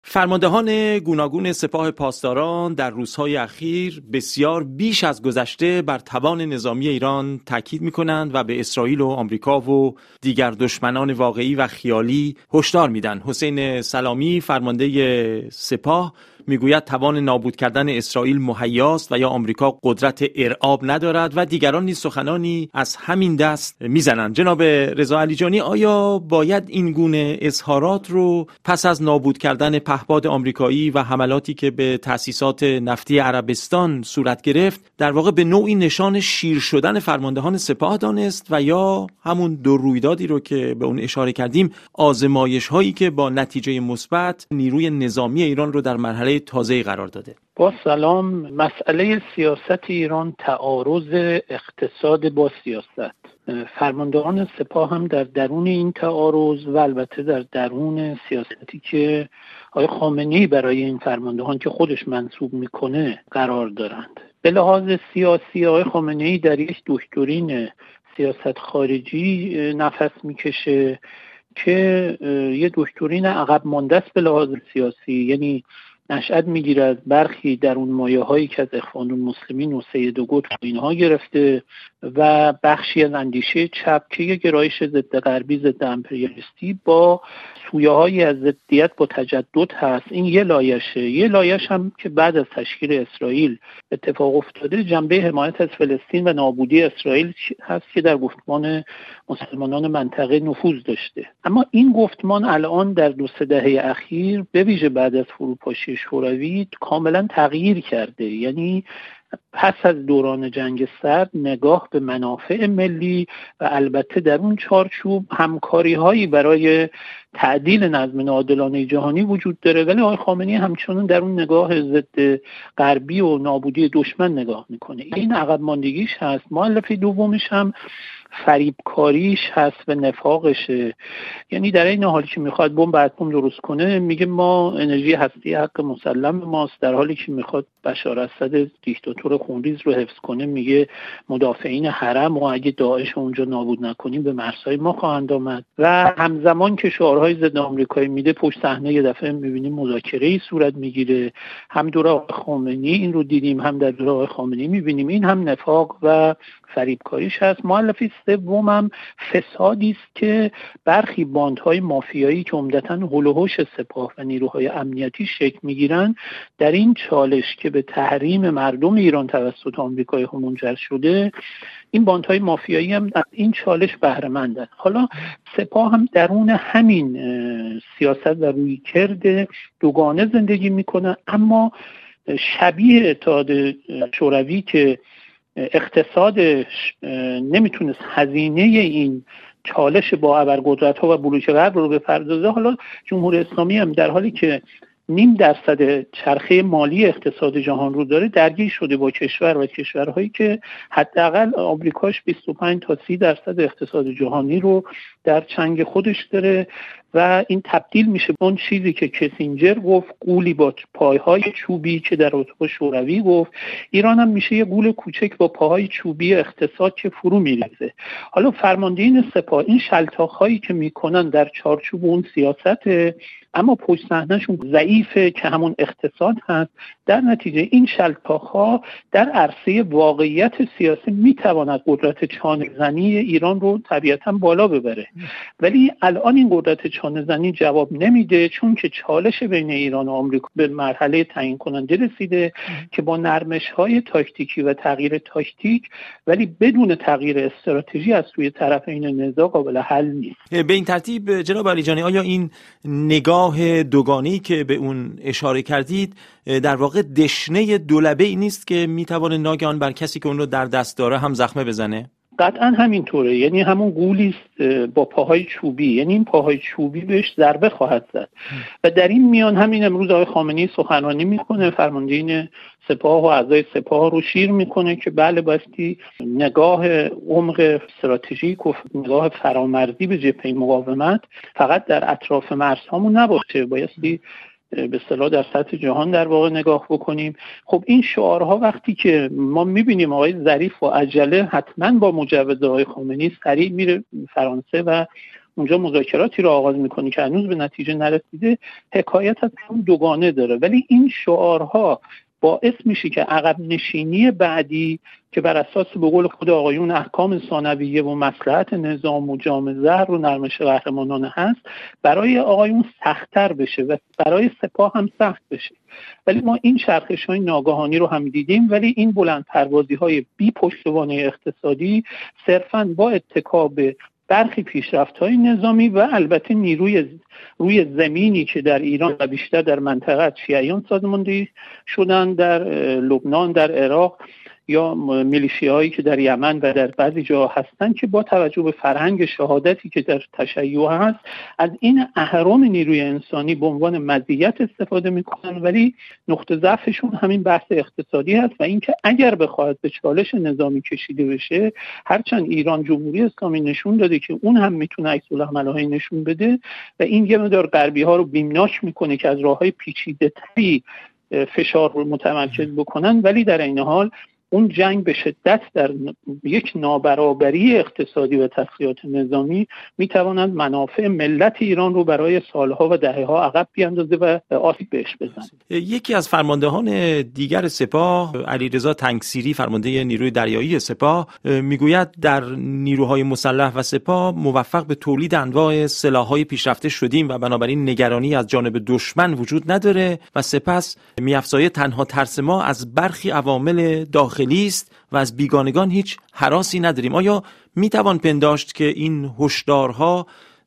فرماندهان گوناگون سپاه پاسداران در روزهای اخیر بسیار بیش از گذشته بر توان نظامی ایران تاکید می‌کنند و به اسرائیل و آمریکا و دیگر دشمنان واقعی و خیالی هشدار میدن. حسین سلامی فرمانده سپاه میگوید توان نابود کردن اسرائیل مهیاست و یا آمریکا قدرت ارعاب ندارد و دیگران نیز سخنانی از همین دست میزنند. جناب رضا علیجانی، آیا باید این گونه اظهارات رو پس از نابود کردن پهپاد آمریکایی و حملاتی که به تأسیسات نفتی عربستان صورت گرفت در واقع به نوعی نشان شیر شدن فرماندهان سپاه دانست و یا همون دو رویدادی رو که به اون اشاره کردیم، آزمایش هایی که با نتیجه مثبت نیروی نظامی ایران رو در مرحله تازه‌ای قرار داده؟ با سلام. مسئله سیاست ایران تعارض اقتصاد با سیاست. فرماندهان سپاه هم در درون این تعارض و البته در درون سیاستی که آقای خامنه‌ای برای این فرماندهان که خودش منسوب میکنه قرار دارند. به لحاظ سیاسی آقای خامنه‌ای در یک دکترین سیاست خارجی نفس میکشه که یه دکترین عقب مانده است به لحاظ سیاسی، یعنی نشأت میگیره از برخی در اون مایه هایی که از اخوان المسلمین و سید قطب و اینها گرفته و بخشی از اندیشه چپ که یه گرایش ضد غربی ضد امپریالیستی با سویه هایی از ضدیت با تجدد هست. این یه لایشه. یه لایش هم که بعد از تشکیل اسرائیل اتفاق افتاده جنبه حمایت از فلسطین و نابودی اسرائیل هست که در گفتمان مسلمانان منطقه نفوذ داشته. اما این گفتمان الان در 2-3 دهه اخیر به ویژه بعد از فروپاشی شوروی کاملا تغییر کرده. یعنی پس از دوران جنگ سرد نگاه به منافع ملی و البته در اون چارچوب همکاری هایی برای تعدیل نظم عادلانه جهانی وجود داره، ولی آقای خامنه‌ای همچنان در اون نگاه ضد غربی و نابودی دشمن نگاه میکنه. این عقب ماندگیش هست. مؤلفه دومش هم فریبکاریش هست و نفاقشه. یعنی در این حالی که میخواد بمب اتم درست کنه میگه ما انرژی هستی حق مسلم ماست، در حالی که میخواد بشار اسد دیکتاتور خونریز رو حفظ کنه میگه مدافعین حرم و اگه داعش اونجا نابود نکنیم به مرزهای ما خواهند آمد. و همزمان که شعارهای ضد آمریکایی میده پشت صحنه یه دفعه میبینیم مذاکره‌ای صورت میگیره. هم دوره آقای خامنه‌ای این رو دیدیم، هم در دوره آقای خامنه‌ای میبینیم. این هم نفاق و فریبکاریش هست. مؤلفه سومم فسادی است که برخی باندهای مافیایی که عمدتاً هول و هوش سپاه و نیروهای امنیتی شکل میگیرن در این چالش که به تحریم مردم ایران توسط آمریکایی منجر شده، این باندهای مافیایی هم از این چالش بهره مندن. حالا سپاه هم درون همین سیاست و رویکرد دوگانه زندگی میکنه، اما شبیه اتحاد شوروی که اقتصادش نمیتونست هزینه این چالش با ابرقدرت‌ها و بلوک غرب رو بپردازه، حالا جمهوری اسلامی هم در حالی که 0.5% چرخه مالی اقتصاد جهان رو داره درگیر شده با کشور و کشورهایی که حداقل آمریکاش 25 تا 30% اقتصاد جهانی رو در چنگ خودش داره و این تبدیل میشه به اون چیزی که کسینجر گفت غولی با پاهای چوبی که در اتاق شوروی گفت. ایران هم میشه یه غول کوچک با پاهای چوبی اقتصاد که فرو میریزه. حالا فرماندهان سپاه این شلتاخ‌هایی که میکنن در چارچوب اون سیاست، اما پشت صحنه‌شون ضعیفه که همون اقتصاد هست. در نتیجه این شلتاخ‌ها در عرصه واقعیت سیاسی میتواند قدرت چانه‌زنی ایران رو طبیعتاً بالا ببره، ولی الان این قدرت چانه‌زنی جواب نمیده، چون که چالش بین ایران و آمریکا به مرحله تعیین کننده رسیده که با نرمش‌های تاکتیکی و تغییر تاکتیک ولی بدون تغییر استراتژی از سوی طرفین نزاع قابل حل نیست. به این ترتیب جناب علیجانی، آیا این نگاه دوگانه‌ای که به اون اشاره کردید در واقع دشنه دولبه‌ای نیست که میتونه ناگهان بر کسی که اون رو در دست داره هم زخمه بزنه؟ قطعا همینطوره. یعنی همون غولی با پاهای چوبی، یعنی این پاهای چوبی بهش ضربه خواهد زد. و در این میان همین امروز آقای خامنه‌ای سخنرانی میکنه، فرماندهان سپاه و اعضای سپاه رو شیر میکنه که بله بایستی نگاه عمق استراتژیک و نگاه فرامرزی به جبهه مقاومت فقط در اطراف مرزهامون نباشه، بایستی به اصطلاح در سطح جهان در واقع نگاه بکنیم. خب این شعارها وقتی که ما میبینیم آقای ظریف و عجله حتما با مجوز آقای خامنه‌ای سریع میره فرانسه و اونجا مذاکراتی رو آغاز میکنی که هنوز به نتیجه نرسیده، حکایت از هم دوگانه داره. ولی این شعارها باعث میشه که عقب نشینی بعدی که بر اساس به قول خود آقایون احکام ثانویه و مصلحت نظام و جام زهر و نرمش قهرمانان هست، برای آقایون سخت‌تر بشه و برای سپاه هم سخت بشه. ولی ما این چرخش‌های ناگهانی رو هم دیدیم. ولی این بلند پروازی‌های بی پشتوانه اقتصادی صرفاً با اتکا به برخی پیشرفت‌های نظامی و البته نیروی روی زمینی که در ایران و بیشتر در منطقه شیعیان سازماندهی شدن، در لبنان، در عراق، یا میلیشیاهایی که در یمن و در بعضی جاها هستن، که با توجه به فرهنگ شهادتی که در تشیع هست از این اهرم نیروی انسانی به عنوان مزیت استفاده میکنن. ولی نقطه ضعفشون همین بحث اقتصادی هست و اینکه اگر بخواد به چالش نظامی کشیده بشه، هرچند ایران جمهوری اسلامی نشون داده که اون هم میتونه عکس العمل‌هایی نشون بده و این یه مقدار غربی ها رو بیمناک میکنه که از راههای پیچیده‌تری فشار رو متمرکز بکنن، ولی در این حال اون جنگ به شدت در یک نابرابری اقتصادی و تسلیحات نظامی میتواند منافع ملت ایران رو برای سالها و دهه‌ها عقب بیاندازه و آسیب بهش بزنه. یکی از فرماندهان دیگر سپاه، علیرضا تنگسیری، فرمانده نیروی دریایی سپاه، میگوید در نیروهای مسلح و سپاه موفق به تولید انواع سلاح‌های پیشرفته شدیم و بنابراین نگرانی از جانب دشمن وجود نداره و سپس می‌افزاید تنها ترس ما از برخی عوامل داخلی است و از بیگانگان هیچ هراسی نداریم. آیا میتوان پنداشت که این هشدارها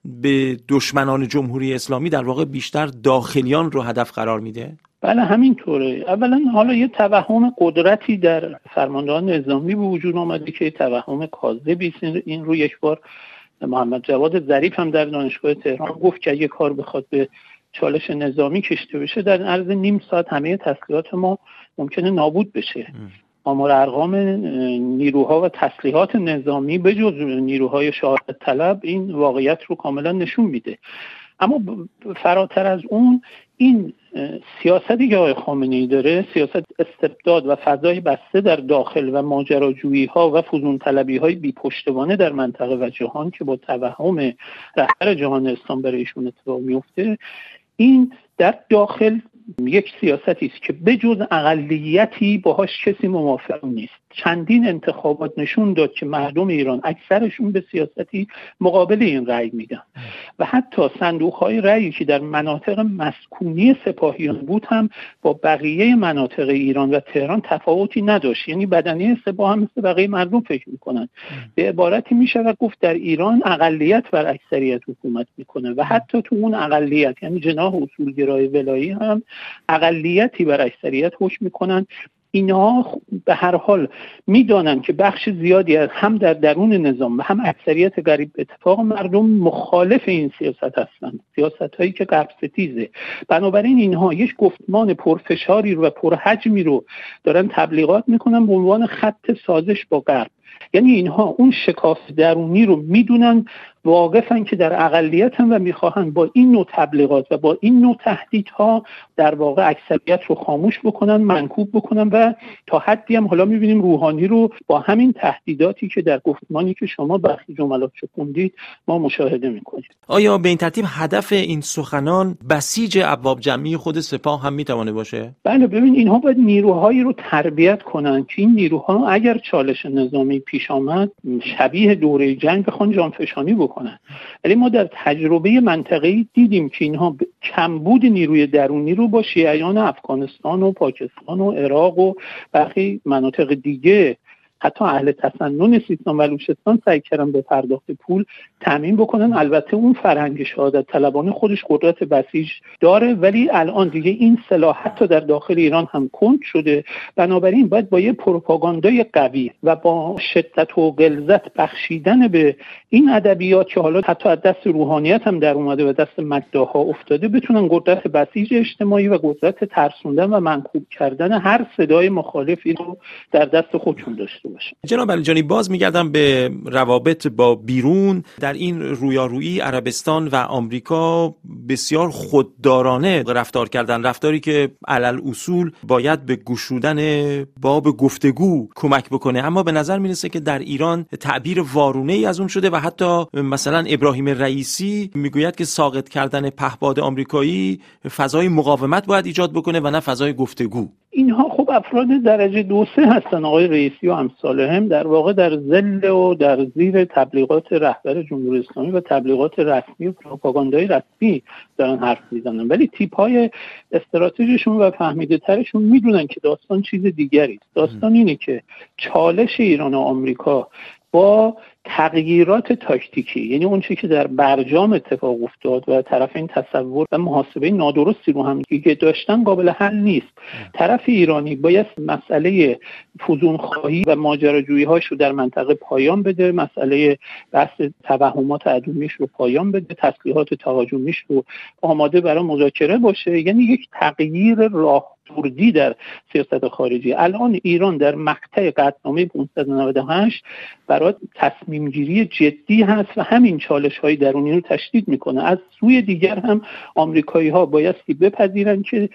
به دشمنان جمهوری اسلامی در واقع بیشتر داخلیان رو هدف قرار میده؟ بله همینطوره. اولا حالا یه توهم قدرتی در فرماندهان نظامی به وجود آمده که توهم کاذبی است. این رو یک بار محمد جواد ظریف هم در دانشگاه تهران گفت که اگه کار بخواد به چالش نظامی کشیده بشه، در عرض نیم ساعت همه تسلیحات ما ممکنه نابود بشه. آمار ارقام نیروها و تسلیحات نظامی به جز نیروهای شهادت طلب این واقعیت رو کاملا نشون میده. اما فراتر از اون، این سیاستی که آقای خامنه‌ای داره، سیاست استبداد و فضای بسته در داخل و ماجراجویی ها و فزون طلبی های بی پشتوانه در منطقه و جهان که با توهم رهبر جهان اسلام برای ایشون اتفاق میفته، این در داخل یک سیاستی است که بجز اقلیتی باهاش کسی موافق نیست. چندین انتخابات نشون داد که مردم ایران اکثرشون به سیاستی مقابل این رأی میدن و حتی صندوق‌های رأیی که در مناطق مسکونی سپاهیان بود هم با بقیه مناطق ایران و تهران تفاوتی نداشت. یعنی بدنه سپاه هم مثل بقیه مردم فکر میکنن. به عبارتی میشه و گفت در ایران اقلیت بر اکثریت حکومت میکنه و حتی تو اون اقلیت، یعنی جناح اصولگرای ولایی هم اقلیتی بر اکثریت حکم میکنن. اینها به هر حال میدانن که بخش زیادی از هم در درون نظام و هم اکثریت قریب به اتفاق مردم مخالف این سیاست هستند، سیاست هایی که غرب ستیزه. بنابراین اینها یک گفتمان پرفشاری رو و پرحجمی رو دارن تبلیغات میکنن به عنوان خط سازش با غرب. یعنی اینها اون شکاف درونی رو میدونن، واقفن که در اقلیت هم و میخواهن با این نوع تبلیغات و با این نوع تهدیدها در واقع اکثریت رو خاموش بکنن، منکوب بکنن و تا حدی هم حالا میبینیم روحانی رو با همین تهدیداتی که در گفتمانی که شما برخی جملاتشو خوندید ما مشاهده میکنیم. آیا به این ترتیب هدف این سخنان بسیج ابواب جمعی خود سپاه هم میتونه باشه؟ بله، ببین اینها باید نیروهایی رو تربیت کنن که این نیروها اگر چالش نظامی پیش آمد شبیه دوره جنگ بخوان جانفشانی بکنن. ولی ما در تجربه منطقه‌ای دیدیم که اینها کمبود نیروی درونی رو با شیعیان افغانستان و پاکستان و عراق و برخی مناطق دیگه، حتی اهل تسنن سیستان و بلوچستان سعی کردن به پرداخت پول تامین بکنن. البته اون فرهنگ شهادت طلبانه خودش قدرت بسیج داره، ولی الان دیگه این سلاح حتی در داخل ایران هم کند شده. بنابراین باید با یه پروپاگاندای قوی و با شدت و غلظت بخشیدن به این ادبیات که حالا حتی از دست روحانیت هم در اومده و دست مداحا افتاده، بتونن قدرت بسیج اجتماعی و قدرت ترسوندن و منکوب کردن هر صدای مخالفی رو در دست خودشون داشته. باشن. جناب علیجانی، باز میگردم به روابط با بیرون. در این رویارویی عربستان و آمریکا بسیار خوددارانه رفتار کردن، رفتاری که علل اصول باید به گشودن باب گفتگو کمک بکنه، اما به نظر میرسه که در ایران تعبیر وارونه‌ای از اون شده و حتی مثلا ابراهیم رئیسی میگوید که ساقط کردن پهپاد آمریکایی فضای مقاومت باید ایجاد بکنه و نه فضای گفتگو. اینها خب افراد درجه 2-3 هستن. آقای رئیسی و امثالهم در واقع در ظل و در زیر تبلیغات رهبر جمهوری اسلامی و تبلیغات رسمی و پروپاگاندای رسمی دارن حرف میزنن، ولی تیپ‌های استراتژیشون و فهمیده ترشون میدونن که داستان چیز دیگری است. داستان اینه که چالش ایران و آمریکا با تغییرات تاکتیکی، یعنی اون چیزی که در برجام اتفاق افتاد و طرفین تصور و محاسبه نادرستی رو هم دیگه داشتن، قابل حل نیست. طرف ایرانی باید مسئله فزونخواهی و ماجراجویی هاش رو در منطقه پایان بده، مسئله بحث توهمات اتمیش رو پایان بده، تسلیحات تهاجمیش رو آماده برای مذاکره باشه. یعنی یک تغییر راهبردی در سیاست خارجی. الان ایران در مقطع قطعنامه 598 برای تصمیم گیری جدی هست و همین چالش های درونی رو تشدید میکنه. از سوی دیگر هم آمریکایی ها بایستی بپذیرن که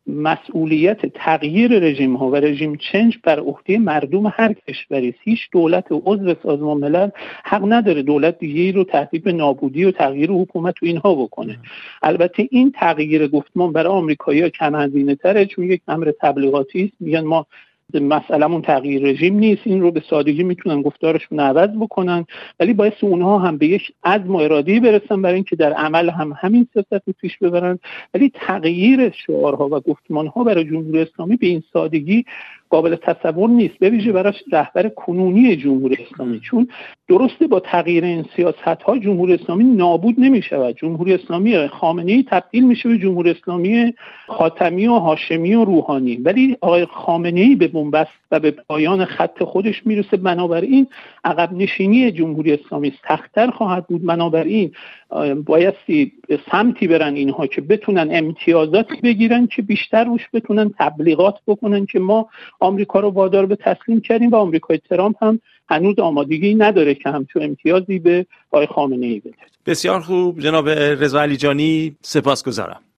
مسئولیت تغییر رژیم ها و رژیم چنج بر عهده مردم هر کشوری است. هیچ دولت و عضو سازمان ملل حق نداره دولت دیگه‌ای رو تهدید به نابودی و تغییر حکومت تو اینها بکنه. البته این تغییر گفتمان برای آمریکایی‌ها کم هزینه تره، چون یک امر تبلیغاتی است. میگن ما مسئله‌مون تغییر رژیم نیست، این رو به سادگی میتونن گفتارشون عوض بکنن، ولی باعث اونها هم به یک عزم و اراده‌ای برسن برای اینکه در عمل هم همین سیاست رو پیش ببرن. ولی تغییر شعارها و گفتمانها برای جمهوری اسلامی به این سادگی قابل تصور نیست، به ویژه برای رهبر کنونی جمهوری اسلامی، چون درسته با تغییر این سیاست‌ها جمهوری اسلامی نابود نمی‌شود. جمهوری اسلامی خامنه‌ای تبدیل میشه به جمهوری اسلامی خاتمی و هاشمی و روحانی، ولی آقای خامنه‌ای به بنبست و به پایان خط خودش میرسه. بنابراین عقب نشینی جمهوری اسلامی سخت‌تر خواهد بود. بنابراین بایستی به سمتی برن اینها که بتونن امتیازاتی بگیرن که بیشتر روش بتونن تبلیغات بکنن که ما آمریکا رو وادار به تسلیم کردیم و آمریکای ترامپ هم هنوز آمادگی نداره که همچون امتیازی به آقای خامنه‌ای بده. بسیار خوب جناب رضا علیجانی، سپاسگزارم.